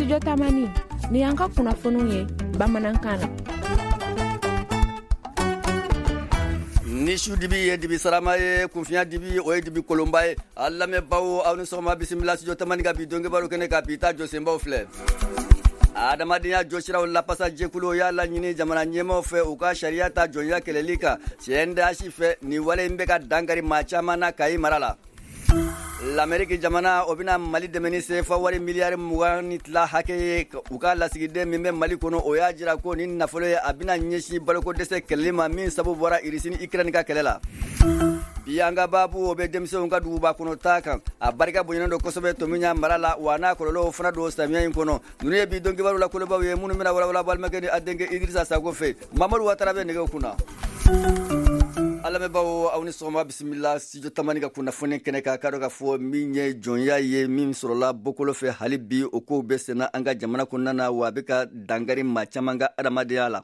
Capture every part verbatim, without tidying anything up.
Studio Tamani ni an ka kunnafoniw ye bamanankan na. Ni su dibi ye dibi sarama ye kunfiya dibi o ye dibi kolomba ye alla me bawo aw ni soma bismillah Studio Tamani ka bi donge baro kene ka bi ta josemba fle adamadenya joshira la pasa jekulo ya la nyini jamana nyemo fe uka sharia ta jonya kelelika sienda shife ni wale mbeka dangari machama na kai marala l'Amérique jamana obina Mali de menise fa wari miliyari mugani tla hake uka la sigide mimbe Mali kono oya jira ko ni nafolo abina nyeshi baloko dese kelima min sabu bora irisini ikrani ka kelela bianga babu obe demse unga duba kono taka abarika bonyando kosobe to minya marala wana kololo funa do samia inkono nune bi dongi baru la koloba we munu mina wala wala balmake adenge Idrissa Sagofe Mamadou Watarabe nege kuna ala me bawo awni soma bismillah Studio Tamani ka kuna fone kene ka kado ka fo minye jonya ye mim sorola bokolo fe halibi oko besena anga jamana kunna na wabika dangari machamanga adamadiyala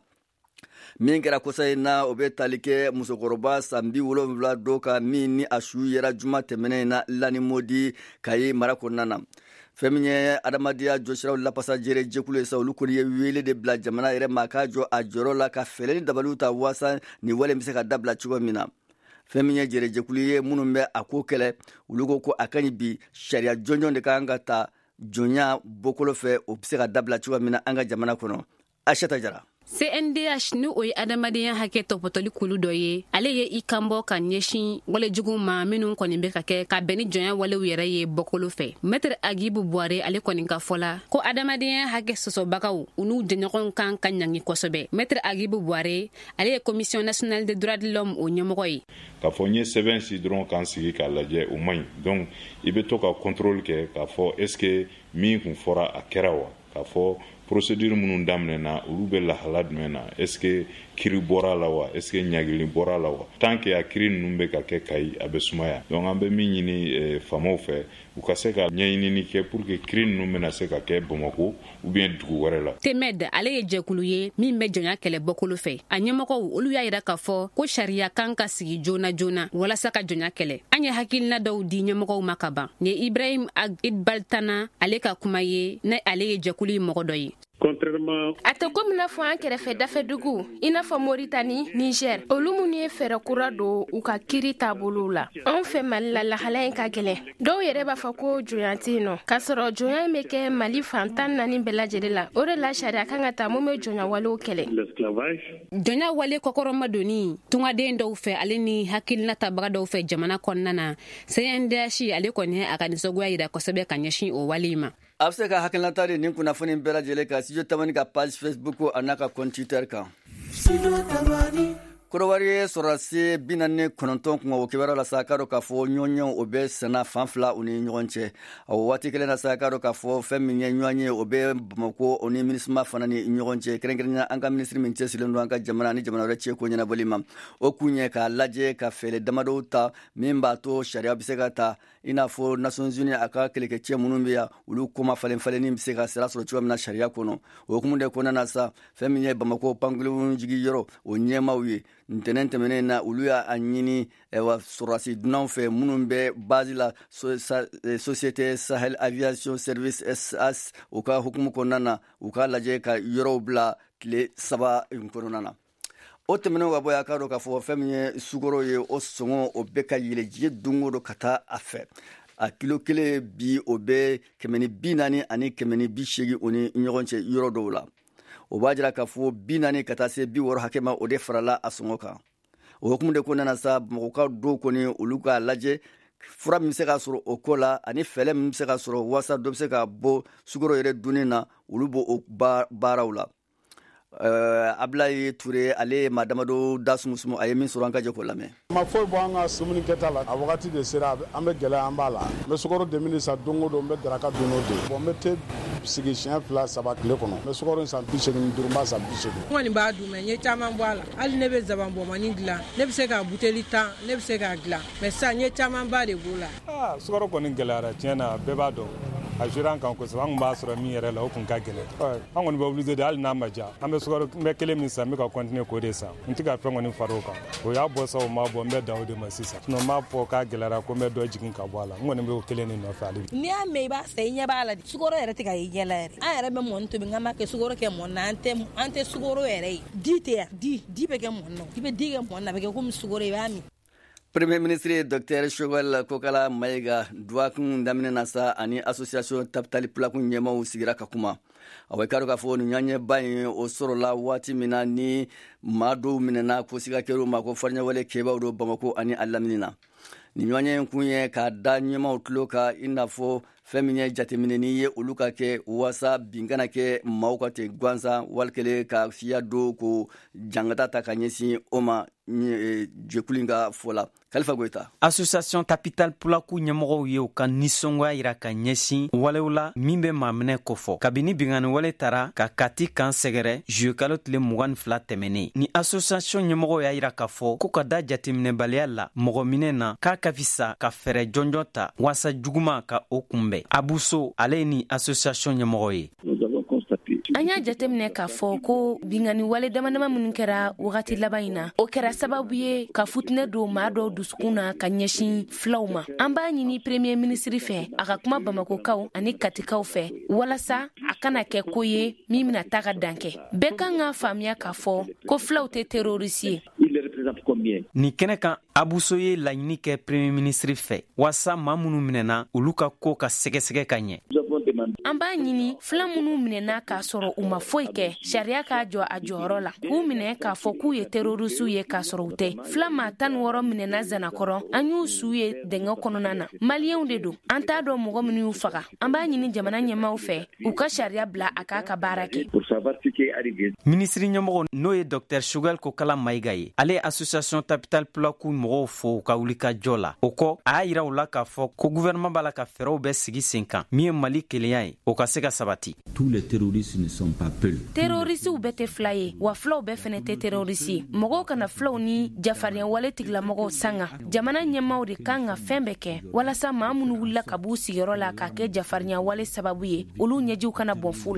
mingera kosa na obe talike musokoroba sambi wolo vla doka mini ashu yera juma temene na lani modi kai marakonnana feminye adamadia joshira la pasajere jekule sa ulukuri wele de bla jamana ere makajo ajorola ka feleni dabaluta wasa ni wale miseka dabla chugo mina feminye jere jekule munumbe akokele ulugo ko akani bi sharia jonjon de kanga ta jonya bokolo fe obseka dabla chugo mina anga jamana kono ashata jara C N D H ni oyi adamadenya hake topotoli kulu doye ale ye ikambo ka nyeshin wale jugu ma minu koni be kake ka beni jonya wale wiyere ye bokolo fe Maître Agibu Boire ale koni ka fola ko adamadenya hake soso bakaw unu denyokon kan kanyangi kosobe Maître Agibu Boire ale ye Commission nationale des droits de l'homme o nyamokoy ka fonye seven si dron kan sigi ka laje o may donc ibe to ka contrôle ke ka fo est-ce que mi kun fora akerawa ka fo procédure munun damnena ulube la halad mena est-ce que kiri bora lawa est-ce que nyagili bora lawa tant que akiri numbe ka ke kai abesumaya donc ambe minyini eh, famo fe ukaseka nyayini ni ke pour que kiri numena se ka ke bomako ou bien dugu wara la temed ale ye jekulu ye min be jonya kele bokolo fe anyamako olu ya ira ka fo ko sharia kanka sigi jona jona wala saka jonya kele anya hakilna dawdi nyamako makaba ne Ibrahim Ag Idbaltana ale ka kumaye na ale ye jekulu mogodoyi contrairement ate comme na fo an kere fe dafe dugu ina fo Mauritanie Niger olu munu ye fere kura do u ka kiri tabulu la on fe Mali la la hala ka gele do yere ba fa ko joyantino kasoro joyan meke Mali fantan nani belajere la ore la sharia kanga ta mo me jonya walo kele l'esclavage jonya wale kokoro madoni tunga de ndo fe ale ni hakil na tabaga do fe jamana konnana sayende shi ale konne akani sogwa ida kosobe kanyashi o walima afseka hakilna tari nin kuna foni bela jele ka Studio Tamani ka page Facebook ko anaka compte Twitter ka Studio Tamani korowari sorase binane kononton kuma okebara la sakaro ka fo nyonyo obe sana fanfla oni nyonche o wati kele na sakaro ka fo feminye nyonye obe bamako oni ministre fanani nyonche kerengernya anga ministre minche silendo anga jamana ni jamana reche ko nyana bolima okunye ka laje ka fele damado ta memba to sharia bisega ta ina fo Nations Unies aka keleke che munumbiya ulu kuma falen faleni bisega sera so chwa na sharia kono okumunde kona na sa feminye bamako pangulu jigi yoro onyema wi ntenente menena uluya anyini ewa surasi dunan fe munumbe bazila so, sa, e, société Sahel Aviation Service S A S uka hukumu konana uka laje ka yorobla kle saba inkonana o temeno wabo ya karo ka fo feminye sugoro ye o songo o beka yile je dungo kata afe a kilo kele bi obe kemeni binani ani kemeni bishegi oni nyogonche yoro dola o bajira ka fo binani kata se bi woro hakema o de farala asongoka o hukumde ko nana sa moka do ko ni uluka laje fura mi se ka soro o kola ani fele mi se ka soro wasa do se ka bo sugoro yere dunina ulubo o barawla Uh, Ablaye Touré ale madamado dasmusmo ayemi soranka je ko lame ma foy bo anga sumuni ketala a wakati de sera ambe gele ambala me sokoro de minisa dongo do mbe draka dono de bo mete sigi chien fla sabat le kono me sokoro san biche ni durma sa biche woni ba du me nye chama mbala ali nebe zaban bo mani gla nebe se ka buteli tan nebe se ka gla me sa nye chama ba de bula ah sokoro ko ni gelara tiena be ba do a jiran kan ko an ba sura mi yɛrɛ la o kun ka gɛlɛn an kɔni bɛ obligé de hali n'a ma ja an bɛ sukaro n bɛ kelen min san n bɛ ka continuer k'o de san n tɛ ka fɛn kɔni far'o kan o y'a bɔ sa o ma bɔ n bɛ dan o de ma sisan sinon n b'a fɔ k'a gɛlɛyara ko n bɛ dɔ jigin ka bɔ a la n kɔni bɛ o kelen de nɔfɛ hali bi. n'i y'a mɛn i b'a san i ɲɛ b'a la sukaro yɛrɛ tɛ ka ye ɲɛ la yɛrɛ an yɛrɛ bɛ mɔni tobi n ka ma kɛ sukaro kɛ mɔni na an tɛ an tɛ sukaro yɛrɛ ye di tɛ yan di di bɛ kɛ mɔni na i bɛ di kɛ mɔni na a bɛ kɛ komi sukaro i b'a min. Premier ministre Docteur Shogol Kokala Mayiga duwakun daminɛna sa ani association Tapitali Pulakun ɲɛmaw sigira ka kuma a bɛ kari k'a fɔ nin ɲaɲɛba in o sɔrɔla waati min na ni maa dɔw minɛna ko siga kɛr'u ma ko fariɲɛwale kɛbaaw don Bamako ani a lamini na nin ɲɔgɔn in kun ye k'a da ɲɛmaw tulo kan i n'a fɔ fɛn min ye jateminɛni ye olu ka kɛ wasa bin kana kɛ maaw ka ten gansan walikele ka fiya don ko jangata ta ka ɲɛsin o ma jɛkulu in ka fɔ la Kalifa Goita. Association Tapitali Pulaku ɲɛmɔgɔw ye u ka nisɔngoya yira ka ɲɛsin walew la min bɛ maaminɛ kofɔ kabini bingani wale tara ka kati kan sɛgɛrɛ juye kalo tile mugan ni fila tɛmɛnen ni association ɲɛmɔgɔw y'a yira k'a fɔ ko ka da jateminɛbaliya la mɔgɔ minɛ na k'a ka fisa ka fɛɛrɛ jɔnjɔn ta wasa juguma ka o kunbɛn Abuso ale ni association ɲɛmɔgɔ ye. an y'a jateminɛ k'a fɔ ko bingani wale damadama minnu kɛra wagati laban in na o kɛra sababu ye ka futinɛ don maa dɔw dusukun na ka ɲɛsin filaw ma an b'a ɲini premier ministre fɛ a ka kuma Bamakokaw ani Katikaw fɛ walasa a kana kɛ ko ye min bɛna taa ka dan kɛ bɛɛ kan ka faamuya k'a fɔ ko filaw tɛ terroriste ye. Ni kɛnɛ kan Abuso ye laɲini kɛ premier ministre fɛ wasa maa minnu minɛna olu ka ko ka sɛgɛsɛgɛ ka ɲɛ. An b'a ɲini fila minnu minɛna k'a sɔrɔ u ma foyi kɛ sariya k'a jɔ a jɔyɔrɔ la k'u minɛ k'a fɔ k'u ye terroriste ye k'a sɔrɔ u tɛ fila maa tan ni wɔɔrɔ minɛna Zanakɔrɔ an y'u su ye dɛngɛ kɔnɔna na maliyɛnw de don an t'a dɔn mɔgɔ minnu y'u faga an b'a ɲini jamana ɲɛmaw fɛ u ka sariya bila a k'a ka baara kɛ. Ministri ɲɛmɔgɔ n'o ye Docteur Shogol Kokala Mayiga ye ale ye association Tapitali Pulaku mɔgɔw fo u ka wuli ka jɔ la o kɔ a y'a yira u la k'a fɔ ko gouvernement b'a la ka fɛɛrɛw bɛ sigi sen kan min ye Mali kelenya ye o ka se ka sabati. Tous les terroristes ne sont pas peuls. Terrorisiw bɛɛ tɛ fila ye wa filaw bɛɛ fɛnɛ tɛ terroriste ye mɔgɔw kana filaw ni jafarinya wale tigilamɔgɔw sanga jamana ɲɛmaw de kan ka fɛn bɛɛ kɛ walasa maa minnu wulila ka b'u sigiyɔrɔ la k'a kɛ jafarinya wale sababu ye olu ɲɛjiw kana bɔn fu la.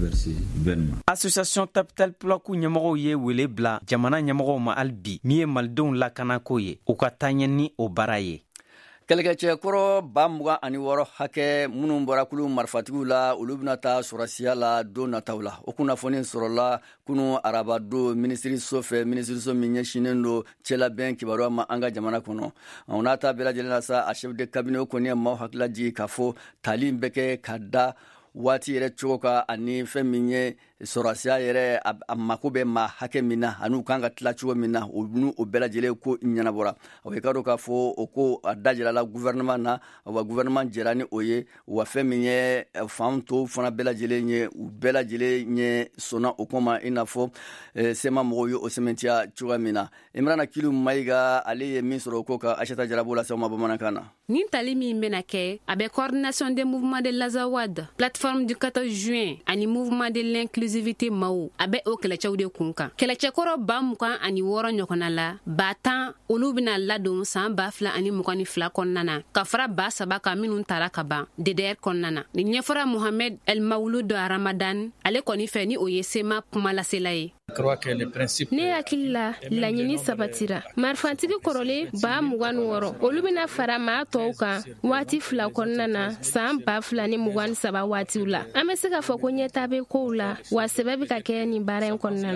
Association Tapitali Pulaku ɲɛmɔgɔw ye wele bila jamana ɲɛmɔgɔw ma hali bi min ye malidenw lakanako ye u ka taa ɲɛ ni o baara ye. Kɛlɛkɛcɛ kɔrɔ ba mugan ani wɔɔrɔ hakɛ minnu bɔra kulu marifatigiw la olu bɛna taa sɔrɔsiya la don nataw la o kunnafoni sɔrɔla kunu araba don minisiriso fɛ minisiriso min ɲɛsinnen don cɛlabɛn kibaruya ma an ka jamana kɔnɔ o n'a ta bɛɛ lajɛlen na sa a chef de cabinet kɔni ye maaw hakila jigi k'a fɔ tali bɛ kɛ ka da waati yɛrɛ cogo kan ani fɛn min ye sɔrɔsiya yɛrɛ a mako bɛ maa hakɛ min na ani u kan ka tila cogo min na o nu o bɛɛ lajɛlen ko ɲɛnabɔra o ye ka dɔn k'a fɔ o ko a da jirala gouvernement na wa gouvernement jɛra ni o ye wa fɛn min ye fan tɔw fana bɛɛ lajɛlen ye u bɛɛ lajɛlen ɲɛ sɔnna o ko ma i n'a fɔ sema mɔgɔw ye o sɛmɛntiya cogoya min na Imrana Kilu Mayiga ale ye min sɔrɔ o ko kan Aïssata Jarabu la sɛw ma bamanankan na. Nin tali min bɛna kɛ a bɛ coordination des mouvements de l'Azawad plateforme du quatorze juin ani mouvement de l'inclusivité Mao a bɛ o kɛlɛcɛw de kun kan kɛlɛcɛkɔrɔ ba mugan ani wɔɔrɔ ɲɔgɔnna la ba tan olu bɛna ladon san ba fila ani mugan ni fila kɔnɔna na ka fara ba saba kan minnu tara ka ban D D R kɔnɔna na nin ɲɛfɔra Mohamed El Mawlud Ramadan ale kɔni fɛ ni o ye sema kuma lasela ye. Ne hakili la laɲini sabatira marifantigi kɔrɔlen ba mugan ni wɔɔrɔ olu bɛna fara maa tɔw kan waati fila kɔnɔna na san ba fila ni mugan ni saba waatiw la an bɛ se ka fɔ ko ɲɛta bɛ kow la wa sɛbɛ bɛ ka kɛ nin baara in kɔnɔna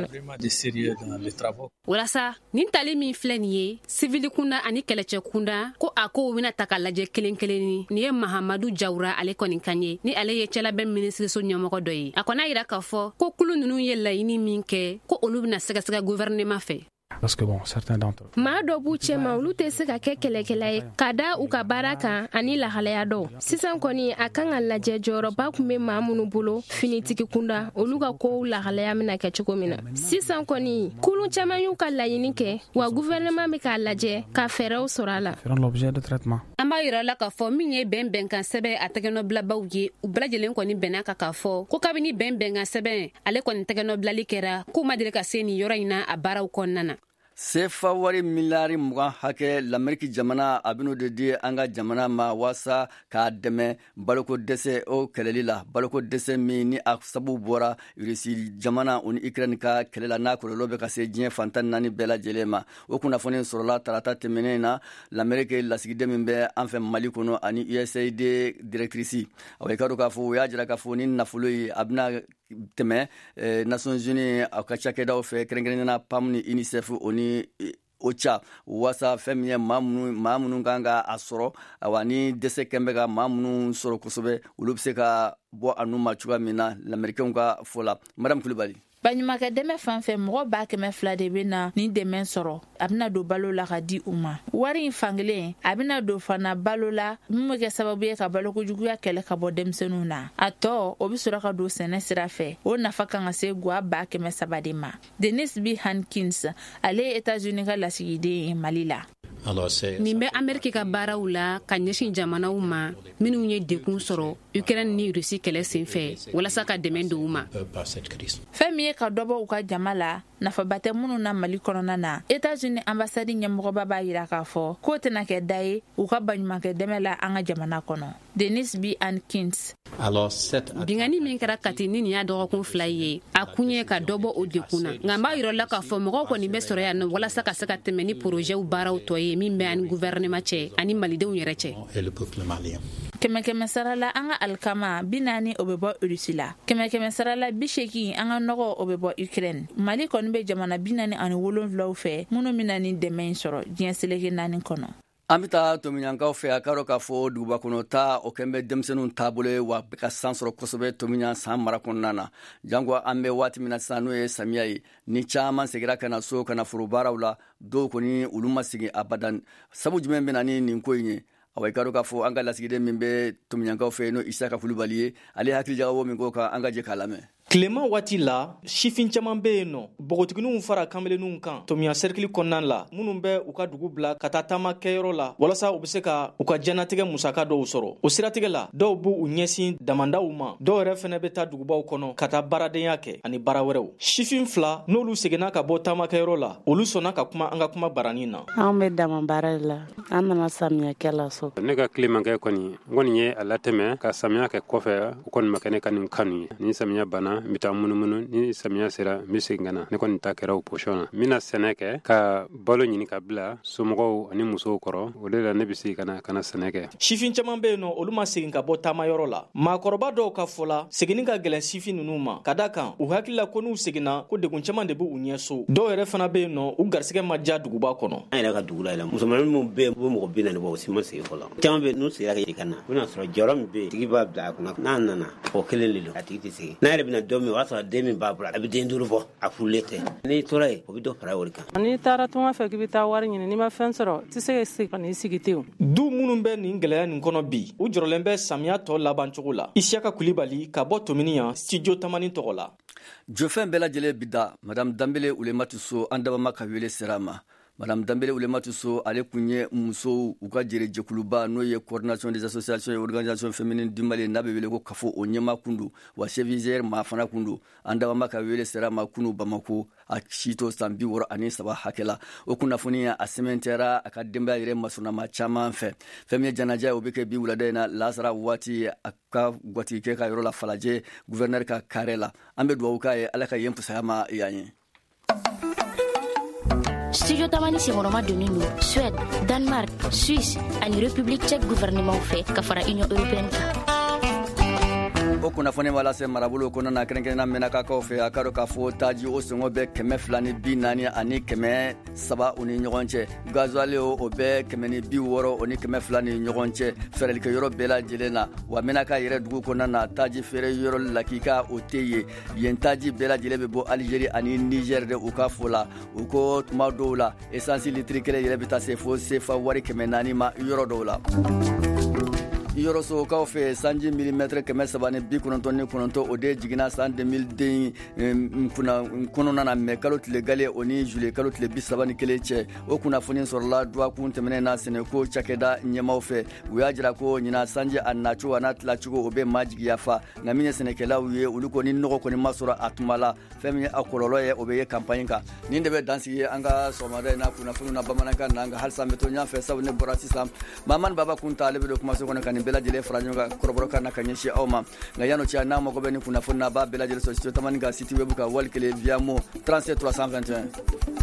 na. Walasa nin tali min filɛ nin ye civil kunda ani kɛlɛcɛ kunda ko a kow bɛna ta ka lajɛ kelen kelen ni ye Mahamadu Jawura ale kɔni kan ye ni ale ye cɛlabɛn minisiriso ɲɛmɔgɔ dɔ ye a kɔni a yira k'a fɔ ko kulu ninnu ye laɲini min kɛ ko olu bɛna sɛgɛsɛgɛ gouvernement fɛ. Parce que bon, certains d'entre eux. Maa dɔ b'u cɛma olu tɛ se ka kɛ kɛlɛkɛla ye ka da u ka baara kan ani lahalaya dɔw sisan kɔni a kan ka lajɛ jɔyɔrɔba kun bɛ maa minnu bolo finitigi kunda olu ka kow lahalaya bɛna kɛ cogo min na sisan kɔni kulu caman y'u ka laɲini kɛ wa gouvernement bɛ k'a lajɛ ka fɛɛrɛw sɔrɔ a la. Feront l'objet de traitement. An b'a yira la k'a fɔ min ye bɛn bɛnkan sɛbɛn a tɛgɛnɔbilabaw ye u bɛɛ lajɛlen kɔni bɛnna kan k'a fɔ ko kabini bɛn bɛnkan sɛbɛn ale kɔni tɛgɛnɔbilali kɛra k'u ma deli ka se nin yɔrɔ in na a baaraw kɔnɔna na. sefa wari miliyari mugan hakɛ l'Amérique jamana a bɛn'o de di an ka jamana ma waasa k'a dɛmɛ baloko dɛsɛ o kɛlɛli la. Baloko dɛsɛ min ni a sabu bɔra Russie jamana o ni Ukraine ka kɛlɛ la n'a kɔlɔlɔ bɛ ka se diɲɛ fantan naani bɛɛ lajɛlen ma. O kunnafoni sɔrɔla tarata tɛmɛnen na l'Amérique lasigiden min bɛ an fɛ Mali kɔnɔ ani U S A I D directrice. Awɔ i ka dɔn k'a fɔ o y'a jira k'a fɔ ni nafolo ye a bɛna tɛmɛ eh, Nations Unies a ka cakɛdaw fɛ kɛrɛnkɛrɛnnena P A M ni UNICEF o ni OCHA wasa fɛn min ye maa minnu maa minnu kan ka a sɔrɔ awa ni dɛsɛ kɛn bɛ ka maa minnu sɔrɔ kosɛbɛ olu bɛ se ka bɔ a nu ma cogoya min na l'Américain ka fɔ la. Madame Kulibali. Baɲumankɛ dɛmɛ fan fɛ mɔgɔ b'a kɛmɛ fila de bɛ na ni dɛmɛ sɔrɔ a bɛna don balo la ka di u ma. Wari in fankelen a bɛna don fana balo la min bɛ kɛ sababu ye ka balokojuguya kɛlɛ ka bɔ denmisɛnninw na. A tɔ o bɛ sɔrɔ ka don sɛnɛ sira fɛ o nafa kan ka se guwa ba kɛmɛ saba de ma. Dennis B. Hankins ale ye États-Unis ka lasigiden ye Mali la. Nin bɛ Amérique ka baaraw la ka ɲɛsin jamanaw ma minnu ye dekun sɔrɔ Ukraine ni Russie kɛlɛ senfɛ walasa ka dɛmɛ don u ma. Fɛn min ye ka dɔbɔ u ka jama la nafaba tɛ minnu na Mali kɔnɔna na. États-Unis ambassade ɲɛmɔgɔba b'a yira k'a fɔ k'o tɛna kɛ da ye u ka baɲumankɛ dɛmɛ la an ka jamana kɔnɔ. Dennis B. Hankins. Bingani min kɛra Kati ni nin y'a dɔgɔkun fila ye a kun ye ka dɔbɔ o dekun na nka n b'a yirɔ la k'a fɔ mɔgɔw kɔni bɛ sɔrɔ yan nɔ walasa ka se ka tɛmɛ ni porojɛw baaraw tɔ ye min bɛ ani gouvernement cɛ ani malidenw yɛrɛ cɛ. Kɛmɛ kɛmɛ sara la an ka alikama bi naani o bɛ bɔ Russie la. Kɛmɛ kɛmɛ sara la bi seegin an ka nɔgɔ o bɛ bɔ Ukraine. Mali kɔni bɛ jamana bi naani ani wolonwulaw fɛ minnu bɛ na ni dɛmɛ in sɔrɔ diɲɛ seleke naani kɔnɔ. An bɛ taa tominyankaw fɛ a ka dɔn k'a fɔ duguba kɔnɔ ta o kɛn bɛ denmisɛnninw taabolo ye wa bɛ ka san sɔrɔ kosɛbɛ tominyan san mara kɔnɔna na. Jango an bɛ waati min na sisan n'o ye samiya ye ni caman segira ka na so ka na foro baaraw la dɔw kɔni olu ma segin abadan. Sabu jumɛn bɛ na ni nin ko in ye? Awa i ka dɔn k'a fɔ an ka lasigiden min bɛ tominyankaw fɛ n'o Isaka Kulubali ye ale hakili jagabɔ min k'o kan an ka jɛ k'a lamɛn. Tilema waati la sifin caman bɛ yen nɔ bogotigininw fara kanbelenninw kan tomiya serikili kɔnɔna la minnu bɛ u ka dugu bila ka taa taama kɛyɔrɔ la walasa u bɛ se ka u ka jɛnatigɛ musaka dɔw sɔrɔ. O siratigɛ la dɔw b'u u ɲɛsin damandaw ma dɔw yɛrɛ fɛnɛ bɛ taa dugubaw kɔnɔ ka taa baaradenya kɛ ani baara wɛrɛw. Sifin fila n'olu seginna ka bɔ taama kɛyɔrɔ la olu sɔnna ka kuma an ka kuma baranin na. An bɛ dama baara la an nana samiyɛkɛ la so. Ne ka tilemankɛ kɔni n kɔni ye a latɛmɛ ka samiya kɛ kɔfɛ o kɔni ma kɛ ne ka nin kanu ye ni samiya banna n bɛ taa munumunu ni samiya sera n bɛ segin ka na ne kɔni ta kɛra o posiyɔn na n bɛna sɛnɛ kɛ ka balo ɲini ka bila somɔgɔw ani musow kɔrɔ o de la ne bɛ segin ka na ka na sɛnɛ kɛ. Sifin caman bɛ yen nɔ olu ma segin ka bɔ taamayɔrɔ la maakɔrɔba dɔw ka fɔ la seginni ka gɛlɛn sifin ninnu ma ka da kan u hakili la ko n'u seginna ko degun caman de bɛ u ɲɛ so dɔw yɛrɛ fana bɛ yen nɔ u garisɛgɛ ma diya duguba kɔnɔ. An yɛrɛ ka dugu la yɛlɛ musomannin minnu bɛ yen u bɛ mɔgɔ bi naani bɔ o si ma segin fɔlɔ caman bɛ yen n'u seginna ka na u bɛna sɔrɔ jɔyɔrɔ min bɛ yen tigi b'a bila a kunna n'a nana o kelen de don a tigi tɛ segin n'a yɛrɛ bɛna don min o b'a sɔrɔ den min b'a bolo a bɛ den duuru bɔ a furulen tɛ n'i tora yen o bɛ dɔ fara o de kan. N'i taara tunga fɛ k'i bɛ taa wari ɲini n'i ma fɛn sɔrɔ tɛ se ka sigi ka n'i sigi ten. Du minnu bɛ nin gɛlɛya nin kɔnɔ bi u jɔrɔlen bɛ samiya tɔ laban cogo la. Isiyaka Kulibali ka bɔ Tomini yan studio tamani tɔgɔ la. Jɔfɛn bɛɛ lajɛlen bi da Madame Dambele Ulematu So an dabama ka wele sera ma. Madame Dambele Ulematu So ale kun ye musow u ka jɛrɛjɛkuluba n'o ye coordination des associations et organisations féminines du Mali n'a bɛ wele ko kafo o ɲɛma kundu wa chef-viseur maa fana kundu an dabama ka wele sera ma kunu Bamako a sito san bi wɔɔrɔ ani saba hakɛ la o kunnafoni a sɛmɛntɛra a ka denbaya yɛrɛ masɔnnama caman fɛ fɛn min ye janaja o bɛ kɛ bi wulada in na lasara waati a ka gwatigikɛ ka yɔrɔ la falajɛ gouverneur ka kare la an bɛ dugawu k'a ye ala ka yen pusaya ma yan ye. Studio Tamani Sengoroma donnen don Suède, Danemark, Suisse ani République tchèque gouvernement fɛ ka fara Union européenne kan. O kunnafoni b'a lase marabolo kɔnɔna na kɛrɛnkɛrɛnna mɛnakaw fɛ a ka dɔn k'a fɔ taji o sɔngɔ bɛ kɛmɛ fila ni bi naani ani kɛmɛ saba o ni ɲɔgɔn cɛ gazuwali o bɛ kɛmɛ ni bi wɔɔrɔ o ni kɛmɛ fila ni ɲɔgɔn cɛ fɛɛrɛlikɛyɔrɔ bɛɛ lajɛlen na wa mɛnaka yɛrɛ dugu kɔnɔna na taji feere yɔrɔ la k'i ka o tɛ yen yen taji bɛɛ lajɛlen bɛ bɔ Algérie ani Niger de u ka fɔ la u ko tuma dɔw la essence litiri kelen yɛrɛ bɛ taa se fo sefa wari kɛmɛ naani ma yɔrɔ dɔw la. yoroso kaw fe sanji milimetre kɛmɛ saba ni bi kɔnɔntɔn ni kɔnɔntɔn o de jiginna san deux mille den kuna kɔnɔna na mɛ kalo tile gale o ni juillet kalo tile bi saba ni kelen cɛ o kunnafoni sɔrɔla duwakun tɛmɛnen na sɛnɛko cakɛda ɲɛmaw fɛ u y'a jira ko ɲina sanji a nacogo a n'a tilacogo o bɛ majigiya fa nka min ye sɛnɛkɛlaw ye olu kɔni nɔgɔ kɔni ma sɔrɔ a tuma la fɛn min ye a kɔlɔlɔ ye o bɛ ye campagne kan nin de bɛ dansigi an ka sɔgɔmada in na kunnafoni na bamanankan na nka halisa n bɛ to ɲɔgɔn fɛ sabu ne bɔra sisan mamani baba kunta ale bɛ don kumaso kɔnɔ ka nin bɛɛ lajɛlen fara ɲɔgɔn kan kɔrɔbɔrɔ kan na ka ɲɛsin aw ma nka yan'o cɛ n'a mago bɛ nin kunnafoni na a b'a bɛɛ lajɛlen sɔrɔ studio tamani ka site web kan wali kelen via mo trente-sept trois cent vingt et un.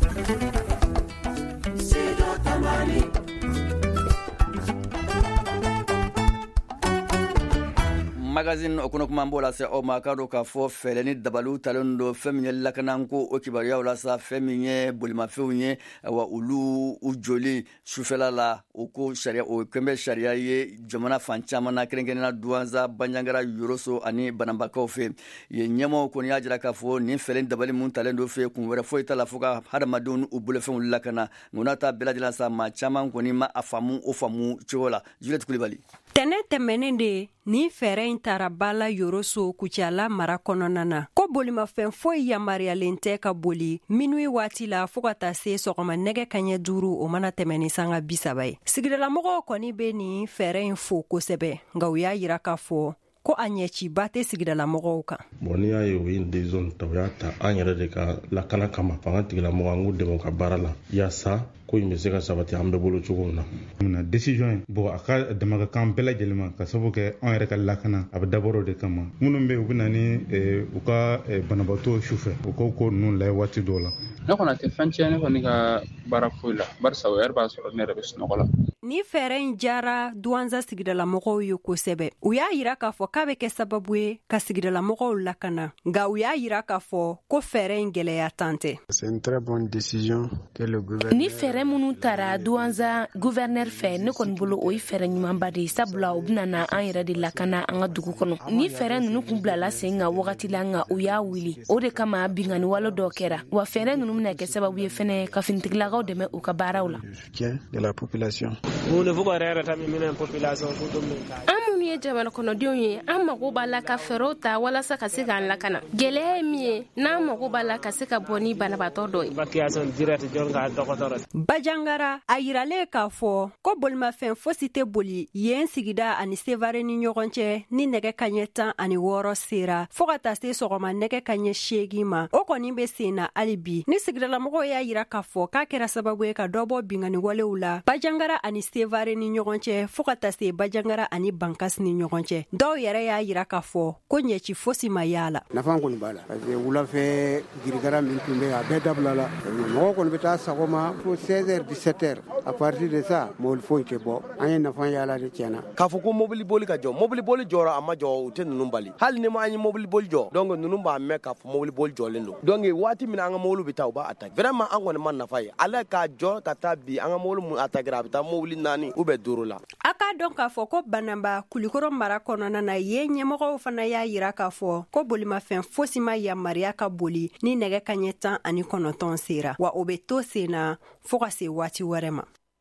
magazine o kono kuma b'o la se aw ma k'a dɔn k'a fɔ fɛɛrɛ ni dabaliw talen don fɛn min ye lakanako o kibaruyaw la sa fɛn min ye bolimafɛnw ye wa olu u joli sufɛla la o ko sariya o kɛn bɛ sariya ye jamana fan caman na kɛrɛnkɛrɛnnena duwanza banjangara yoroso ani bananbakaw fɛ yen ɲɛmaw kɔni y'a jira k'a fɔ nin fɛɛrɛ ni dabali min talen don fɛ kun wɛrɛ foyi t'a la fo ka hadamadenw ni u bolofɛnw lakana nka n'a ta bɛɛ lajɛlen sa maa caman kɔni ma a faamu o faamu cogo la Juliette Kulibali. Tɛnɛ tɛmɛnen de ni fɛɛrɛ in tara bala yoroso kucala mara kɔnɔna na ko bolimafɛn foyi yamariyalen tɛ ka boli minui waati la fɔɔ ka taa se sɔgɔma nɛgɛ kaɲɛ duuru o mana tɛmɛ ni sanga bisaba ye sigidalamɔgɔw kɔni bɛ nin fɛɛrɛ in fo kosɛbɛ nka u y'a yira k'a fɔ ko a ɲɛciba tɛ sigidalamɔgɔw kan. Bon n'i y'a ye o ye des zones ta o y'a ta an yɛrɛ de ka lakana kama fanga tigilamɔgɔ an k'u dɛmɛ ka baara la yaasa ko in bɛ se ka sabati an bɛɛ bolo cogo min na. Mun décision ye bon a ka dama ka kan bɛɛ lajɛlen ma ka sababu kɛ an yɛrɛ ka lakana a bɛ dabɔ o de kama minnu bɛ u bɛ na ni u ka banabaatɔ sufɛ u ko ko ninnu layɛ waati dɔw la. Ne kɔni tɛ fɛn tiɲɛ ne kɔni ka baara foyi la barisa o yɛrɛ b'a sɔrɔ ne yɛrɛ bɛ sunɔgɔ la. Ni fɛɛrɛ in jara duwanza sigidalamɔgɔw ye kosɛbɛ u y'a yira k'a fɔ k'a bɛ kɛ sababu ye ka sigidalamɔgɔw lakana nka u y'a yira k'a fɔ ko fɛɛrɛ in gɛlɛya tan tɛ. C'est une très bonne décision que le gouvernement. Ni fɛɛrɛ minnu tara duwanza gouverneur fɛ ne kɔni bolo o ye fɛɛrɛ ɲumanba de ye sabula u bɛna na an yɛrɛ de lakana an ka dugu kɔnɔ ni fɛɛrɛ ninnu kun bilala sen ka wagati la nka u y'a wuli o de kama bingani wale dɔ kɛra wa fɛɛrɛ ninnu bɛna kɛ sababu ye fɛnɛ ka finitigilakaw dɛmɛ u ka baaraw la. De la population. An minnu ye jamana kɔnɔdenw ye an mago b'a la ka fɛɛrɛw ta walasa ka se k'an lakana gɛlɛya ye min ye n'an mago b'a la ka se ka bɔ ni banabaatɔ dɔ ye. Bajangara a yiralen k'a fɔ ko bolimafɛn fosi tɛ boli yen sigida ani Sevare ni ɲɔgɔn cɛ ni nɛgɛ kaɲɛ tan ani wɔɔrɔ sera fɔɔ ka taa se sɔgɔma nɛgɛ kaɲɛ seegin ma o kɔni bɛ sen na hali bi ni sigidalamɔgɔw y'a yira k'a fɔ k'a kɛra sababu ye ka dɔ bɔ bingani walew la Bajangara ani Sevare ni ɲɔgɔn cɛ fɔɔ ka taa se Bajangara ani Bankasi ni ɲɔgɔn cɛ dɔw yɛrɛ y'a yira k'a fɔ ko ɲɛci fosi ma y'a la. Nafa kɔni b'a la parce que wulafɛ girigara min tun bɛ a bɛɛ dabila la mɔgɔw kɔni bɛ taa sagoma fo seize heures dix-sept heures à partir de ça mobili foyi tɛ bɔ an ye nafa y'a la de tiɲɛna. K'a fɔ ko mobili boli ka jɔ mobili boli jɔra a ma jɔ u tɛ ninnu bali hali ni ma an ye mobili boli jɔ donc ninnu b'a mɛn k'a fɔ mobili boli jɔlen don donc waati min an ka mobili bɛ taa u b'a attaquer vraiment an kɔni ma nafa ye ala k'a jɔ ka taa bi an ka mobili mun attaquer a bɛ taa mobili naani ou bien duuru la. A k'a dɔn k'a fɔ ko Bananba Kulikɔrɔ mara kɔnɔna na yen ɲɛmɔgɔw fana y'a yira k'a fɔ ko bolimafɛn fosi ma yamaruya ka boli ni nɛgɛ kaɲɛ tan ani kɔnɔntɔn sera wa o bɛ to sen na fɔɔ ka se waati wɛrɛ ma.